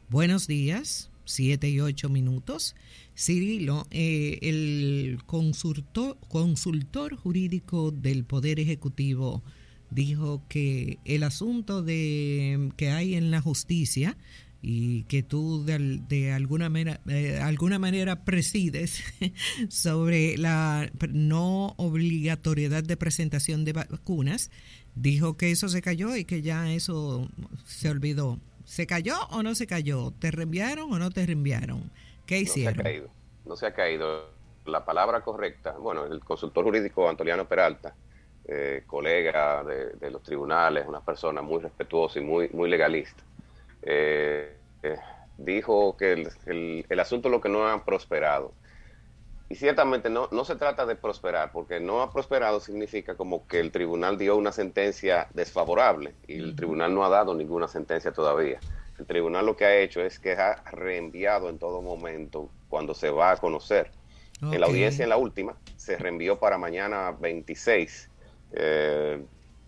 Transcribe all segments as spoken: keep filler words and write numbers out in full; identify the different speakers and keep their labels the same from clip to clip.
Speaker 1: Buenos días, siete y ocho minutos. Cirilo, eh, el consultor, consultor jurídico del Poder Ejecutivo dijo que el asunto de que hay en la justicia y que tú de, de alguna manera, de alguna manera presides sobre la no obligatoriedad de presentación de vacunas, dijo que eso se cayó y que ya eso se olvidó. ¿Se cayó o no se cayó? ¿Te reenviaron o no te reenviaron? ¿Qué
Speaker 2: No se ha
Speaker 1: hicieron?
Speaker 2: caído, no se ha caído. La palabra correcta, bueno, el consultor jurídico Antoliano Peralta, eh, colega de, de los tribunales, una persona muy respetuosa y muy, muy legalista, eh, eh, dijo que el, el, el asunto es lo que no ha prosperado. Y ciertamente no, no se trata de prosperar, porque no ha prosperado significa como que el tribunal dio una sentencia desfavorable y el tribunal no ha dado ninguna sentencia todavía. El tribunal lo que ha hecho es que ha reenviado en todo momento cuando se va a conocer. Okay. En la audiencia, en la última, se reenvió para mañana veintiséis. Eh,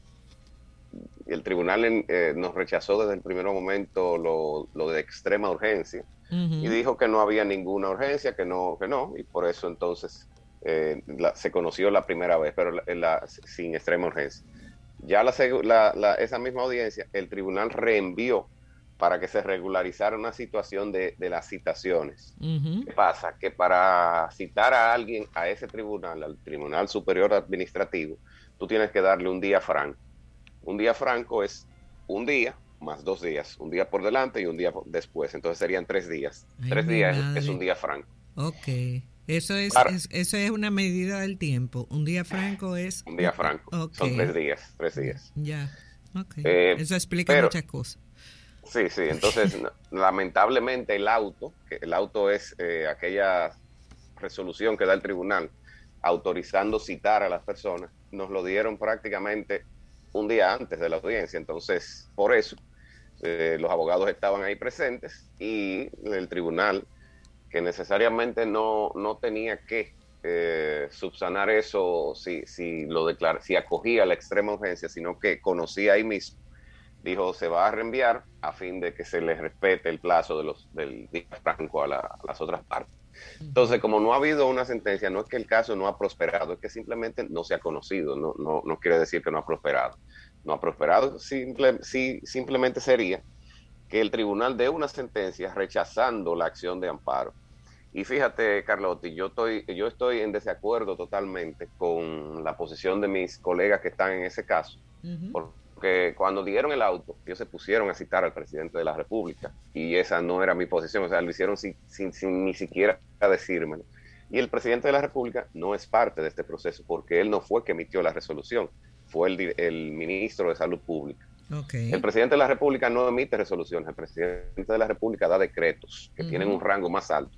Speaker 2: el tribunal eh, nos rechazó desde el primer momento lo, lo de extrema urgencia. Uh-huh. Y dijo que no había ninguna urgencia, que no, que no, y por eso entonces eh, la, se conoció la primera vez, pero la, la, sin extrema urgencia. Ya la, la, la, esa misma audiencia, el tribunal reenvió para que se regularizara una situación de, de las citaciones. Uh-huh. ¿Qué pasa? Que para citar a alguien a ese tribunal, al Tribunal Superior Administrativo, tú tienes que darle un día franco. Un día franco es un día más dos días, un día por delante y un día después, entonces serían tres días. Ay, tres días madre. Es un día franco.
Speaker 1: Ok, eso es, claro. es, eso es una medida del tiempo, un día franco es...
Speaker 2: Un día franco, okay. Son tres días, tres días.
Speaker 1: Ya, ok, eh, eso explica pero, muchas cosas.
Speaker 2: Sí, sí, entonces lamentablemente el auto, que el auto es eh, aquella resolución que da el tribunal autorizando citar a las personas, nos lo dieron prácticamente un día antes de la audiencia, entonces por eso eh, los abogados estaban ahí presentes y el tribunal, que necesariamente no, no tenía que eh, subsanar eso si, si lo declara, si acogía la extrema urgencia, sino que conocía ahí mismo, dijo se va a reenviar a fin de que se les respete el plazo de los, del día franco a, la, a las otras partes. Entonces, como no ha habido una sentencia, no es que el caso no ha prosperado, es que simplemente no se ha conocido, no, no, no quiere decir que no ha prosperado. No ha prosperado, simple, sí, simplemente sería que el tribunal dé una sentencia rechazando la acción de amparo. Y fíjate, Carlotti, yo estoy, yo estoy en desacuerdo totalmente con la posición de mis colegas que están en ese caso, uh-huh. porque cuando dieron el auto, ellos se pusieron a citar al presidente de la República, y esa no era mi posición, o sea, lo hicieron sin, sin, sin ni siquiera decírmelo. Y el presidente de la República no es parte de este proceso, porque él no fue que emitió la resolución, fue el, el ministro de Salud Pública. Okay. El presidente de la República no emite resoluciones, el presidente de la República da decretos que uh-huh. tienen un rango más alto.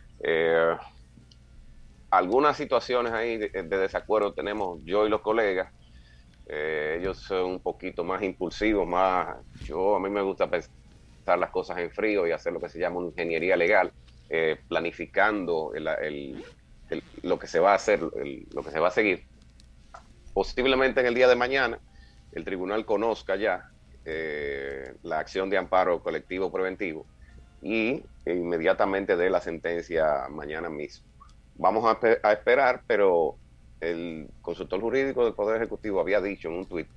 Speaker 2: Eh, algunas situaciones ahí de, de desacuerdo tenemos yo y los colegas. Eh, ellos son un poquito más impulsivos, más yo a mí me gusta pensar las cosas en frío y hacer lo que se llama una ingeniería legal, eh, planificando el, el, el, lo que se va a hacer, el, lo que se va a seguir. Posiblemente en el día de mañana el tribunal conozca ya eh, la acción de amparo colectivo preventivo y inmediatamente dé la sentencia mañana mismo. Vamos a, a esperar, pero el consultor jurídico del Poder Ejecutivo había dicho en un tuit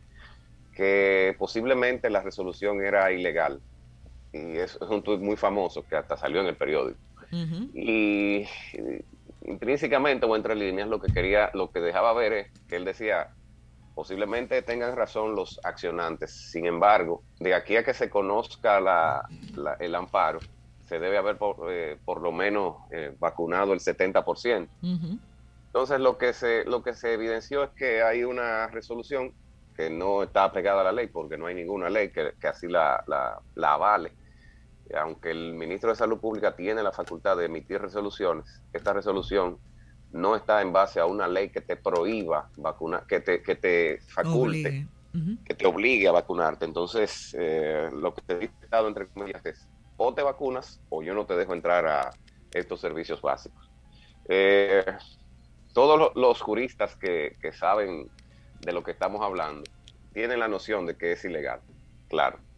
Speaker 2: que posiblemente la resolución era ilegal. Y es, es un tuit muy famoso que hasta salió en el periódico. Uh-huh. Y, y intrínsecamente o entre líneas lo que quería, lo que dejaba ver es que él decía, posiblemente tengan razón los accionantes, sin embargo, de aquí a que se conozca la, la, el amparo, se debe haber por, eh, por lo menos eh, vacunado el setenta por ciento. Uh-huh. Entonces lo que, se, lo que se evidenció es que hay una resolución que no está apegada a la ley, porque no hay ninguna ley que, que así la, la, la avale. Aunque el ministro de Salud Pública tiene la facultad de emitir resoluciones, esta resolución no está en base a una ley que te prohíba vacunar, que te, que te faculte, uh-huh. que te obligue a vacunarte. Entonces, eh, lo que te he dictado entre comillas es, o te vacunas o yo no te dejo entrar a estos servicios básicos. Eh, todos los, los juristas que, que saben de lo que estamos hablando tienen la noción de que es ilegal, claro.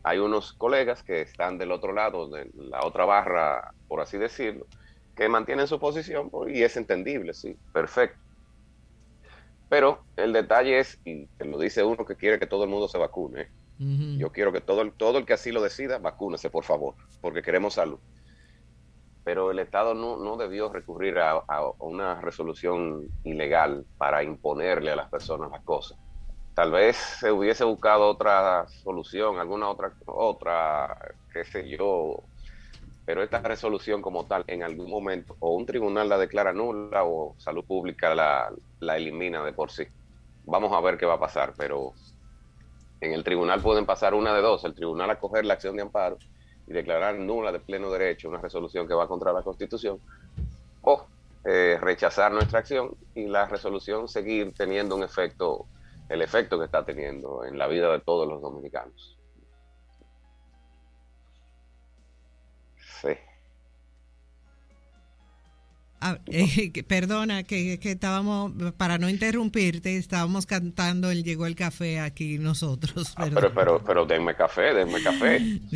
Speaker 2: Hay unos colegas que están del otro lado, de la otra barra, por así decirlo, que mantienen su posición y es entendible, sí, perfecto. Pero el detalle es, y te lo dice uno que quiere que todo el mundo se vacune, uh-huh. Yo quiero que todo el, todo el que así lo decida, vacúnese, por favor, porque queremos salud. Pero el Estado no, no debió recurrir a, a una resolución ilegal para imponerle a las personas las cosas. Tal vez se hubiese buscado otra solución, alguna otra, otra, qué sé yo, pero esta resolución como tal, en algún momento, o un tribunal la declara nula o Salud Pública la, la elimina de por sí. Vamos a ver qué va a pasar, pero en el tribunal pueden pasar una de dos, el tribunal acoger la acción de amparo y declarar nula de pleno derecho una resolución que va contra la Constitución, o eh, rechazar nuestra acción y la resolución seguir teniendo un efecto, el efecto que está teniendo en la vida de todos los dominicanos. Sí.
Speaker 1: Ah, eh, que, perdona, que, que estábamos, para no interrumpirte, estábamos cantando el Llegó el Café aquí nosotros.
Speaker 2: Ah, pero, pero, pero denme café, denme café.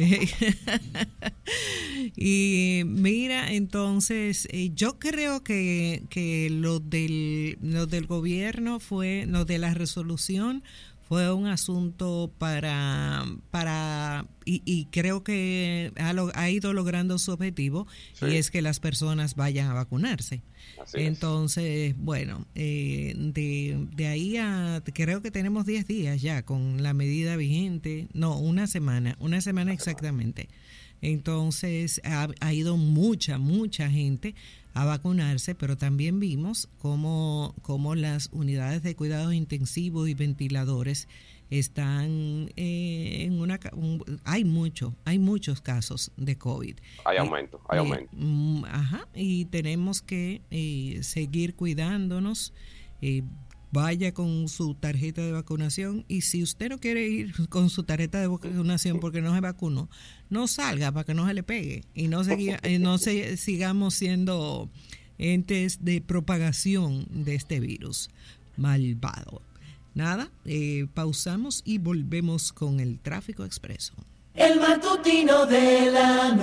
Speaker 1: Y mira, entonces, eh, yo creo que, que lo del, lo del gobierno fue, lo de la resolución fue un asunto para, para y, y creo que ha, ha ido logrando su objetivo, sí. Y es que las personas vayan a vacunarse. Así Entonces, es. bueno, eh, de, de ahí a, creo que tenemos diez días ya con la medida vigente, no, una semana, una semana exactamente. Entonces, ha, ha ido mucha, mucha gente a vacunarse, pero también vimos cómo, cómo las unidades de cuidados intensivos y ventiladores están eh, en una... Un, hay mucho, hay muchos casos de COVID.
Speaker 2: Hay aumento, hay
Speaker 1: eh,
Speaker 2: aumento.
Speaker 1: Eh, ajá, y tenemos que eh, seguir cuidándonos, eh, vaya con su tarjeta de vacunación, y si usted no quiere ir con su tarjeta de vacunación porque no se vacunó, no salga para que no se le pegue y no, seguía, no se, sigamos siendo entes de propagación de este virus malvado. Nada, eh, pausamos y volvemos con el Tráfico Expreso.
Speaker 3: El matutino de la